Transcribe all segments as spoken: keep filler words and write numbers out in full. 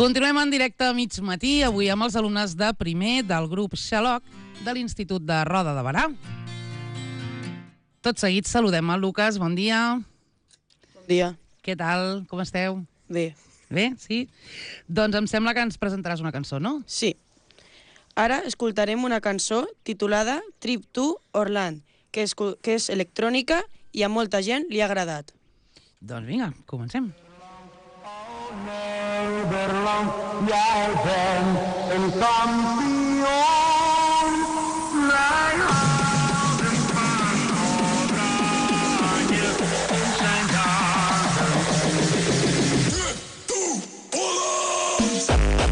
Continuem en directe a mig matí, avui amb els alumnes de primer del grup Xaloc de l'Institut de Roda de Berà. Tot seguit saludem el Lucas, bon dia. Bon dia. Què tal? Com esteu? Bé. Bé, sí? Doncs em sembla que ens presentaràs una cançó, no? Sí. Ara escoltarem una cançó titulada Trip to Orland, que és, que és electrònica i a molta gent li ha agradat. Doncs vinga, comencem. Nederland, jij bent een kampioen. Wij houden van Oranje in zijn dagen. Trip to Holland!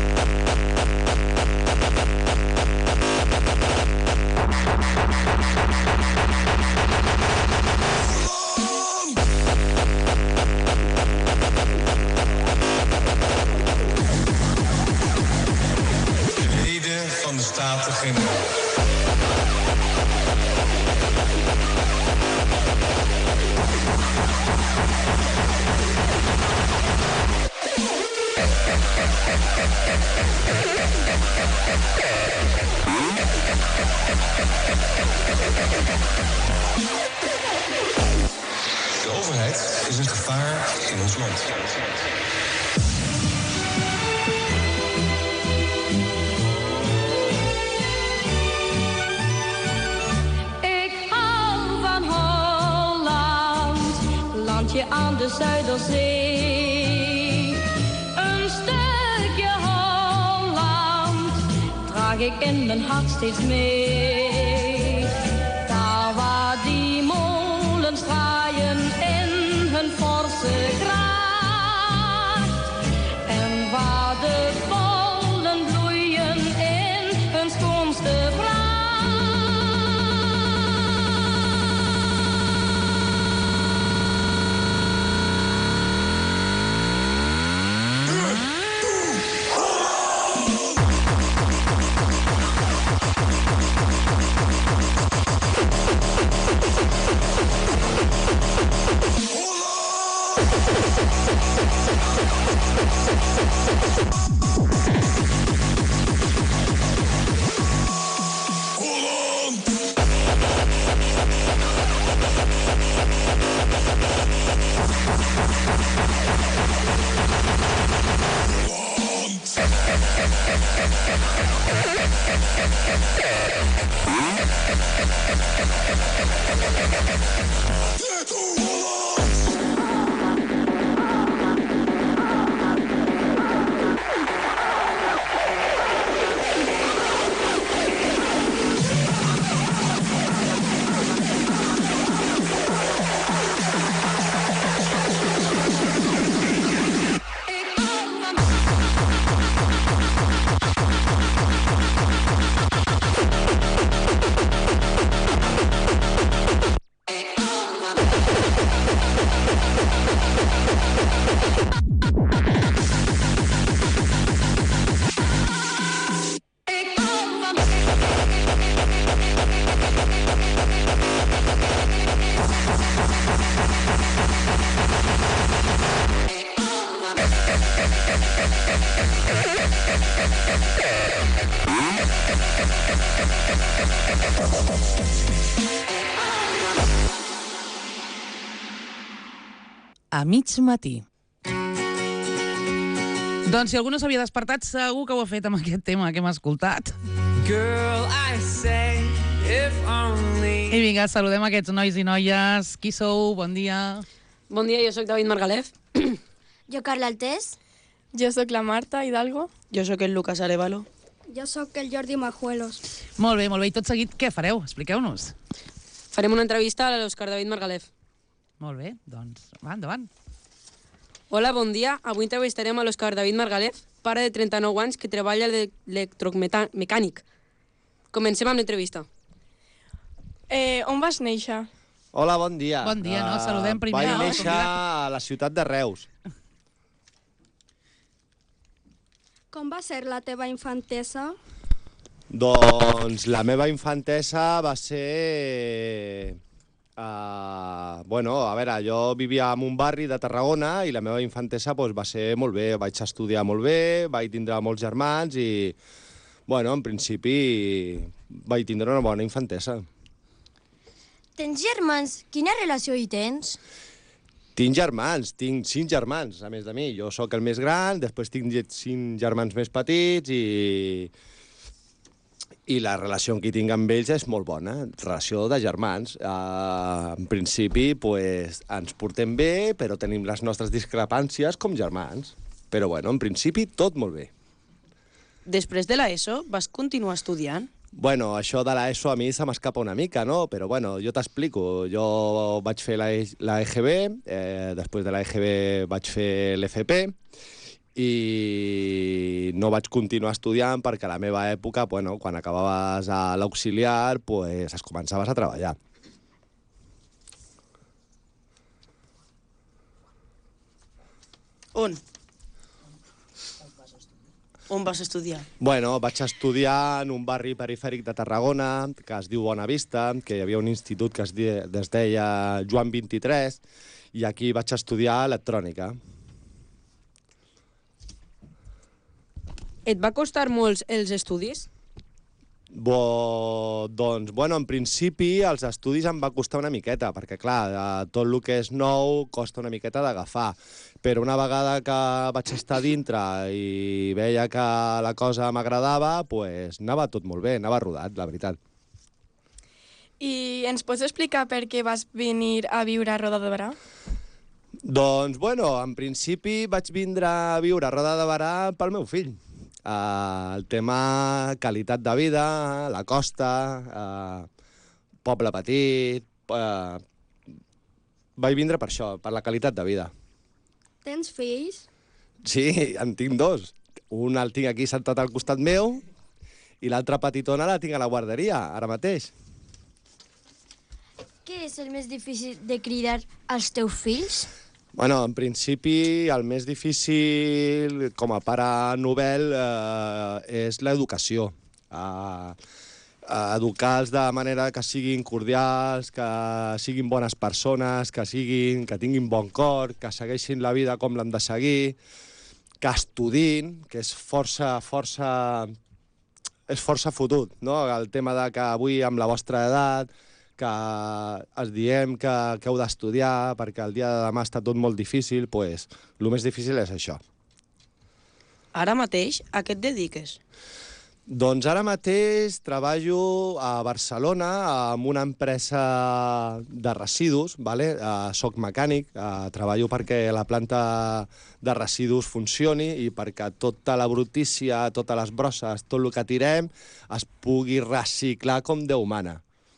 Van de Staten-Generaal. De overheid is een gevaar in ons land. Aan de Zuiderzee. Een stukje Holland draag ik in mijn hart steeds mee. Daar waar die molens draaien in hun forse kracht. En waar de bollen bloeien in hun schoonste pracht. A mig matí. Doncs si algú no s'havia despertat, segur que ho ha fet amb aquest tema que hem escoltat. Girl, I say, if only... I vinga, saludem aquests nois i noies. Qui sou? Bon dia. Bon dia, jo sóc David Margalef. Jo, Carla Altés. Jo sóc la Marta Hidalgo. Jo sóc el Lucas Arevalo. Jo sóc el Jordi Majuelos. Molt bé, molt bé. I tot seguit, què fareu? Expliqueu-nos. Farem una entrevista a l'Òscar David Margalef. Molt bé, doncs va, endavant. Hola, bon dia. Avui entrevistarem a l'Òscar David Margalef, pare de trenta-nou anys que treballa d'electromecànic. Comencem amb l'entrevista. Eh, on vas néixer? Hola, bon dia. Bon dia, no? Saludem primer. Vaig no? néixer a la ciutat de Reus. Com va ser la teva infantesa? Doncs la meva infantesa va ser Uh, bueno, a veure, jo vivia en un barri de Tarragona i la meva infantesa pues, va ser molt bé. Vaig estudiar molt bé, vaig tindre molts germans i, bueno, en principi vaig tindre una bona infantesa. Tens germans? Quina relació hi tens? Tinc germans, tinc cinc germans, a més de mi. Jo sóc el més gran, després tinc cinc germans més petits i... i la relació que tinc amb ells és molt bona, relació de germans. Uh, en principi, pues, ens portem bé, però tenim les nostres discrepàncies com germans. Però, bueno, en principi, tot molt bé. Després de l'ESO, vas continuar estudiant? Bueno, això de l'ESO a mi se m'escapa una mica, no? Però, bueno, jo t'explico. Jo vaig fer la E G B, eh, després de la E G B vaig fer l'F P, i no vaig continuar estudiant perquè a la meva època, bueno, quan acabaves a l'auxiliar, pues, es començaves a treballar. On? On vas estudiar? Bueno, vaig estudiar en un barri perifèric de Tarragona, que es diu Bonavista, que hi havia un institut que es, de, es deia Joan vint-i-tres, i aquí vaig estudiar electrònica. Et va costar molts els estudis? Bo, doncs, bueno, en principi els estudis em va costar una miqueta, perquè, clar, tot el que és nou costa una miqueta d'agafar. Però una vegada que vaig estar dintre i veia que la cosa m'agradava, pues, anava tot molt bé, anava rodat, la veritat. I ens pots explicar per què vas venir a viure a Roda de Berà? Doncs, bueno, en principi vaig vindre a viure a Roda de Berà pel meu fill. Uh, el tema qualitat de vida, la costa, uh, poble petit... Uh, vaig vindre per això, per la qualitat de vida. Tens fills? Sí, en tinc dos. Un el tinc aquí sentat al costat meu i l'altra petitona la tinc a la guarderia, ara mateix. Què és el més difícil de cridar als teus fills? Bueno, en principi, el més difícil, com a pare novel, eh, és l'educació. Eh, educar-los de manera que siguin cordials, que siguin bones persones, que, siguin, que tinguin bon cor, que segueixin la vida com l'han de seguir, que estudin, que és força, força, és força fotut, no? El tema de que avui, amb la vostra edat, que es diem que, que heu d'estudiar perquè el dia de demà està tot molt difícil, doncs el més difícil és això. Ara mateix, a què et dediques? Doncs ara mateix treballo a Barcelona amb una empresa de residus, vale? Uh, soc mecànic, uh, treballo perquè la planta de residus funcioni i perquè tota la brutícia, totes les brosses, tot el que tirem es pugui reciclar com Déu mana.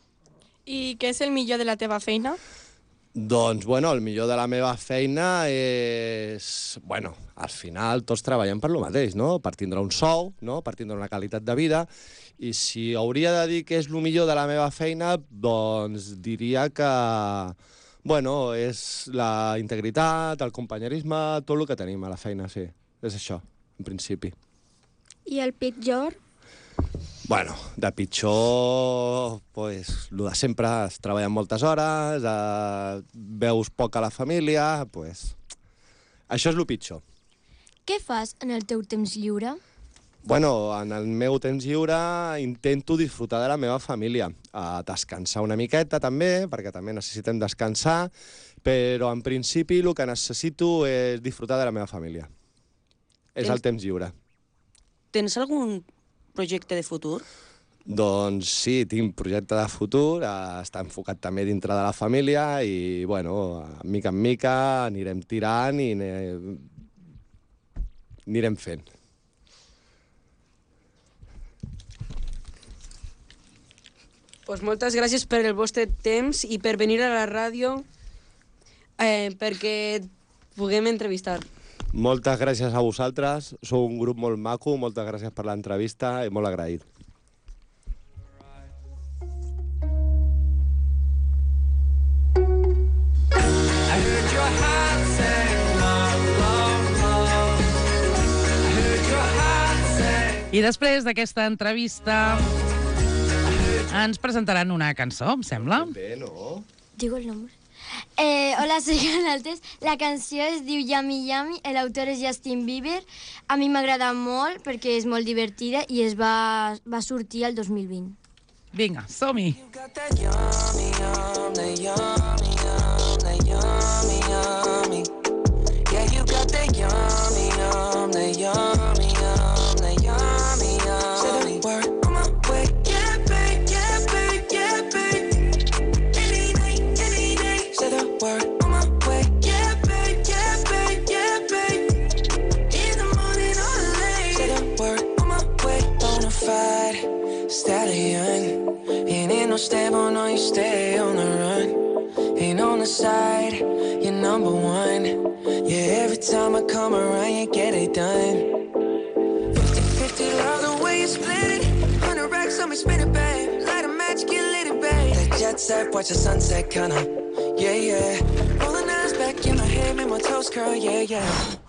I què és el millor de la teva feina? Doncs, bueno, el millor de la meva feina és... Bueno, al final tots treballem per lo mateix, no? Per tindre un sou, no? Per tindre una qualitat de vida. I si hauria de dir què és el millor de la meva feina, doncs diria que... Bueno, és la integritat, el companyerisme, tot el que tenim a la feina, sí. És això, en principi. I el pitjor? Bueno, de pitjor, pues, el de sempre, es treballen moltes hores, eh, veus poc a la família, pues, això és el pitjor. Què fas en el teu temps lliure? Bueno, en el meu temps lliure intento disfrutar de la meva família, eh, descansar una miqueta també, perquè també necessitem descansar, però en principi el que necessito és disfrutar de la meva família. És el temps lliure. Tens algun projecte de futur? Doncs sí, tinc projecte de futur, eh, està enfocat també dintre de la família i, bueno, mica en mica anirem tirant i anirem fent. Pues moltes gràcies per el vostre temps i per venir a la ràdio eh, perquè puguem entrevistar. Moltes gràcies a vosaltres, sou un grup molt maco, moltes gràcies per l'entrevista i molt agraït. I després d'aquesta entrevista ens presentaran una cançó, em sembla. Bé, no? Digo el nombre. Eh, hola, soy Canaltes. La canció es diu Yummy Yummy, l'autor és Justin Bieber. A mi m'agrada molt perquè és molt divertida i es va, va sortir el dos mil vint. Vinga, som-hi. Yeah, you got that yummy, yum, that yummy, yum, that yummy, yum. Say the word on my way. Yeah, babe, yeah, babe, yeah, babe. Any night, any day. Say the word on my way. Yeah, babe, yeah, babe, yeah, babe. In the morning or late. Say the word on my way. Bonafide stallion. Ain't in no stable, no, you stay on the run. Ain't on the side, you're number one. Yeah, every time I come around, you get it done. fifty fifty, love the way you split it. Hundred racks on me, spin it, babe. Light a match, get lit, it, babe. That jet set, watch the sunset, kinda. Yeah, yeah. Rolling eyes back in my head, make my toes curl, yeah, yeah.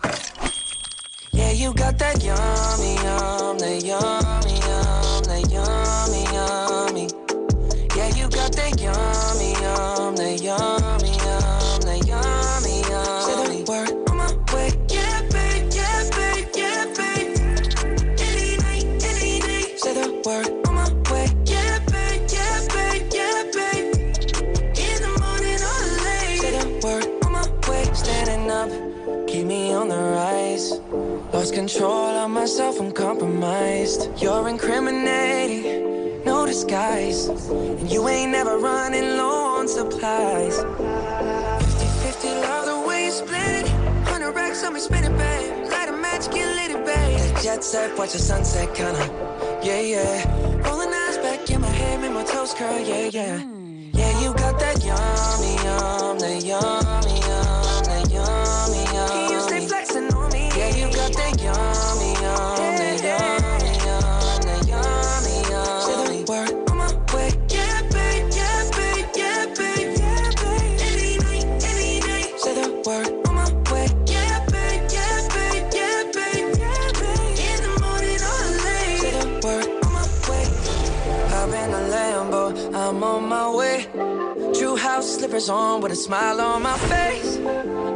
Yeah, you got that yummy, yum, that yummy, yum, that yummy, yummy. Yeah, you got that yummy, yum, that yummy, yum, that yummy, yummy. Say the word on my way. Yeah, babe, yeah, babe, yeah, babe. Any night, any day. Say the word on my way. Yeah, babe, yeah, babe, yeah, babe. In the morning or late. Say the word on my way. Standing up, keep me on the rise. Lost control of myself, I'm compromised. You're incriminating, no disguise. And you ain't never running low on supplies. fifty fifty, love the way you split it. Hundred racks on me, spin it, babe. Light a match, get lit, it, babe. That jet set, watch the sunset, kinda. Yeah, yeah. Rolling eyes back in my head, make my toes curl, yeah, yeah. Yeah, you got that yummy, yum, that yummy, yum, that yummy, yum. Can you stay flexing on me? Yeah, you got that yummy, yum, that yummy, yum, that yummy, yum. Say the word on my way. Yeah, babe, yeah, babe, yeah, babe, yeah, babe. Any night, any day. Say the word on my way. Yeah, babe, yeah, babe, yeah, babe, yeah, babe. In the morning or late. Say the word on my way. Hop in a Lambo, I'm on my way. True house slippers on with a smile on my face.